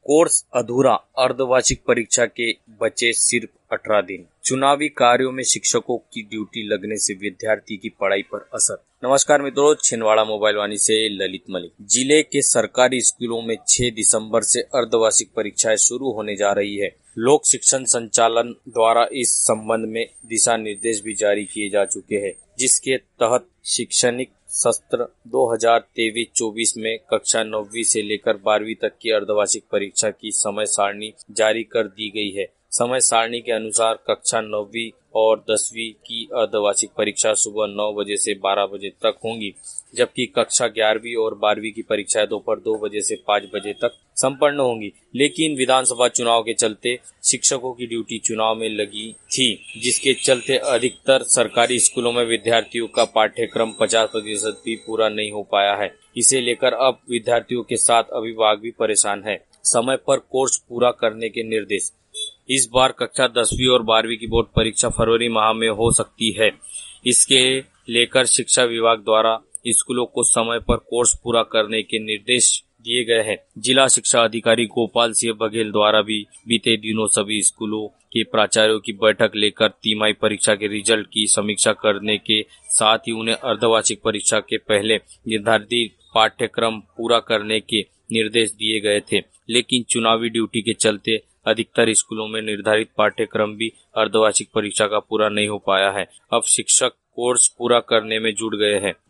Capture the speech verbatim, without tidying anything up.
Course अधूरा, अर्धवार्षिक परीक्षा के बचे सिर्फ अठारह दिन। चुनावी कार्यों में शिक्षकों की ड्यूटी लगने से विद्यार्थी की पढ़ाई पर असर। नमस्कार मित्रों, छिंदवाड़ा मोबाइल वाणी से ललित मलिक। जिले के सरकारी स्कूलों में छह दिसंबर से अर्धवार्षिक परीक्षाएं शुरू होने जा रही है। लोक शिक्षण संचालन द्वारा इस संबंध में दिशा निर्देश भी जारी किए जा चुके हैं, जिसके तहत शैक्षणिक सत्र दो हज़ार तेईस चौबीस में कक्षा नौवीं से लेकर बारहवीं तक की अर्धवार्षिक परीक्षा की समय सारणी जारी कर दी गई है। समय सारणी के अनुसार कक्षा नौवीं और दसवीं की अर्धवार्षिक परीक्षा सुबह नौ बजे से बारह बजे तक होंगी, जबकि कक्षा ग्यारहवीं और बारहवीं की परीक्षाएं दोपहर दो बजे से पाँच बजे तक संपन्न होंगी। लेकिन विधानसभा चुनाव के चलते शिक्षकों की ड्यूटी चुनाव में लगी थी, जिसके चलते अधिकतर सरकारी स्कूलों में विद्यार्थियों का पाठ्यक्रम पचास प्रतिशत भी पूरा नहीं हो पाया है। इसे लेकर अब विद्यार्थियों के साथ अभिभावक भी परेशान है। समय पर कोर्स पूरा करने के निर्देश। इस बार कक्षा दसवीं और बारहवीं की बोर्ड परीक्षा फरवरी माह में हो सकती है। इसके लेकर शिक्षा विभाग द्वारा स्कूलों को समय पर कोर्स पूरा करने के निर्देश दिए गए हैं। जिला शिक्षा अधिकारी गोपाल सिंह बघेल द्वारा भी बीते दिनों सभी स्कूलों के प्राचार्यों की बैठक लेकर तिमाही परीक्षा के रिजल्ट की समीक्षा करने के साथ ही उन्हें अर्धवार्षिक परीक्षा के पहले निर्धारित पाठ्यक्रम पूरा करने के निर्देश दिए गए थे। लेकिन चुनावी ड्यूटी के चलते अधिकतर स्कूलों में निर्धारित पाठ्यक्रम भी अर्धवार्षिक परीक्षा का पूरा नहीं हो पाया है। अब शिक्षक कोर्स पूरा करने में जुट गए हैं।